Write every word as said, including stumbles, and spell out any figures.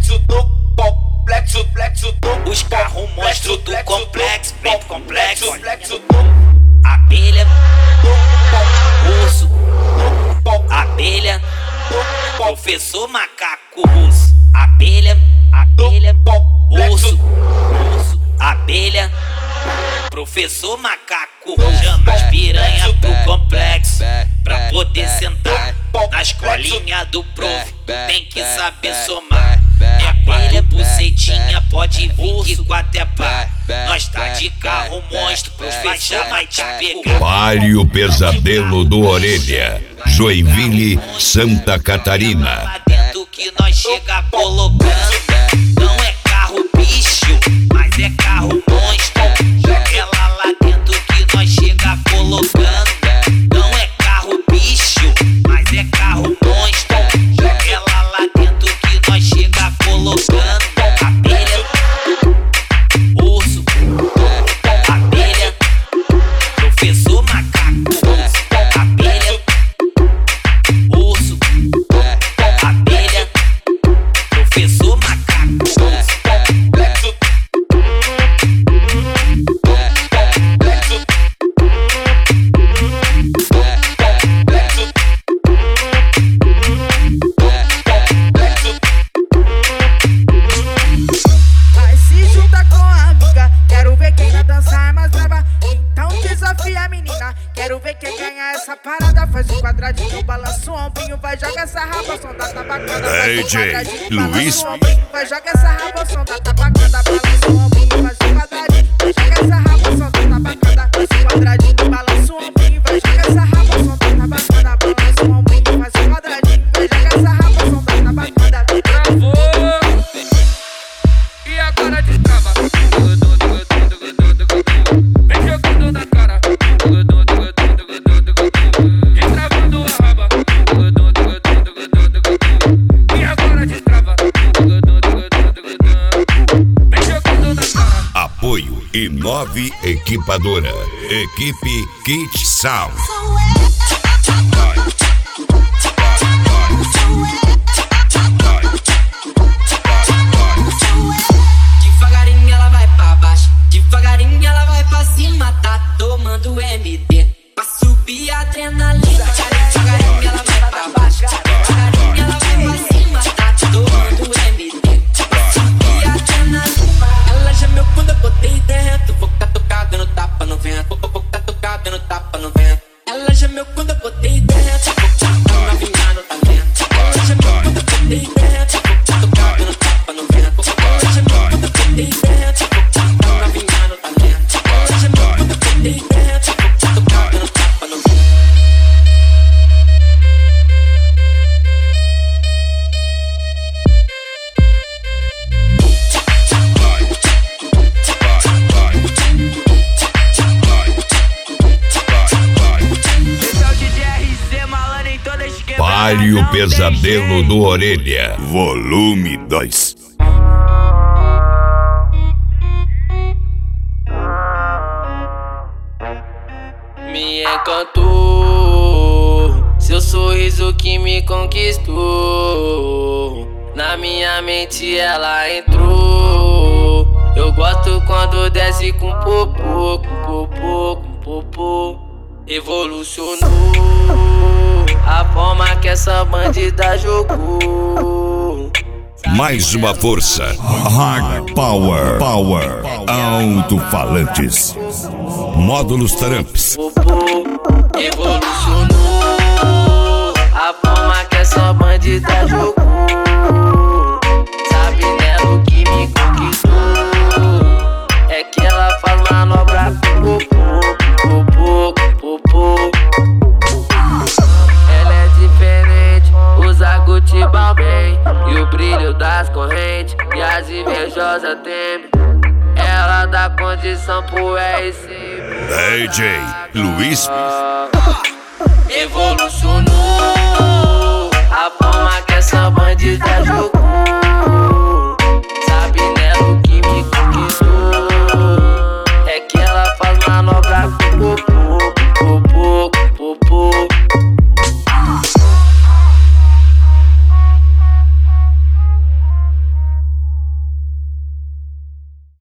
complexo do complexo, complexo do os carros monstro do complexo, bem complexo, complexo do abelha, urso, abelha, professor macaco russo, abelha, abelha, urso, urso, abelha, professor macaco russo. Chama as piranha pro complexo pra poder sentar na escolinha do prof. Tem que saber somar. É abelha, bucetinha, pode vir que quatro é pá. Nós tá de carro monstro, pros fechar vai te pegar. Pare o pesadelo do Orelha, Joinville, Santa Catarina. Lá dentro que nós chega colocando. Não é carro bicho, mas é carro monstro. Ela lá dentro que nós chega colocando. Não é carro bicho, mas é carro monstro. Ela lá dentro que nós chega colocando. Abelha, urso, abelha, professor macaco, abelha, urso, abelha, professor macaco. Vai se juntar com a amiga, quero ver quem vai dançar mais brava. Então desafia a menina, quero ver quem ganha essa parada. Faz um quadradinho, balança o ombrinho, vai jogar essa raba, som da tabacada. D J Luiz, vai jogar essa raba, som da tabacada. Balança o ombrinho, faz um quadradinho, vai jogar essa raba, som da tabacada. Faz um quadradinho, balança o ombrinho, vai jogar essa raba, som da tabacada. Balança o ombrinho, faz um quadradinho, vai jogar essa raba, som da tabacada. Travou. E agora destrava. Vem jogando na cara. Destravando a raba. E agora destrava. Vem jogando na cara. apoio e nove equipadora, equipe Kit Sound. Devagarinho ela vai pra baixo, devagarinho ela vai pra cima, tá tomando M D pra subir a adrenalina. Devagarinho ela vai pra baixo, devagarinho ela vai pra cima, tá tomando M D pra subir a adrenalina. Ela gemeu quando eu botei dentro, vou catucar dando tapa no vento, vou catucar dando tapa no vento. Ela gemeu quando eu botei dentro, vou catucar novinha no talento. Ela gemeu quando eu botei dentro, vou catucar dando tapa no vento. Ela gemeu quando eu botei dentro, vou catucar novinha no talento. Ela gemeu quando eu botei dentro, vou catucar dando tapa no vento. Esse é o D J R C, malandro em toda esquerda. Pare o pesadelo do Orelha, volume dois. Me encantou, seu sorriso que me conquistou. Na minha mente ela entrou. Eu gosto quando desce com popô, com popô, com popô. Evolucionou a forma que essa bandida jogou. Mais uma força, Hard Power, Power, alto-falantes, módulos Tramps. Popô evolucionou a forma que essa bandida jogou. Sabe nela o que me conquistou? É que ela faz manobra com popô, popô, popô. Ela é diferente, usa Gucci Balmain e o brilho das correntes e as invejosas temem. Ela dá condição pro R C. D J Luiz, Evolucionou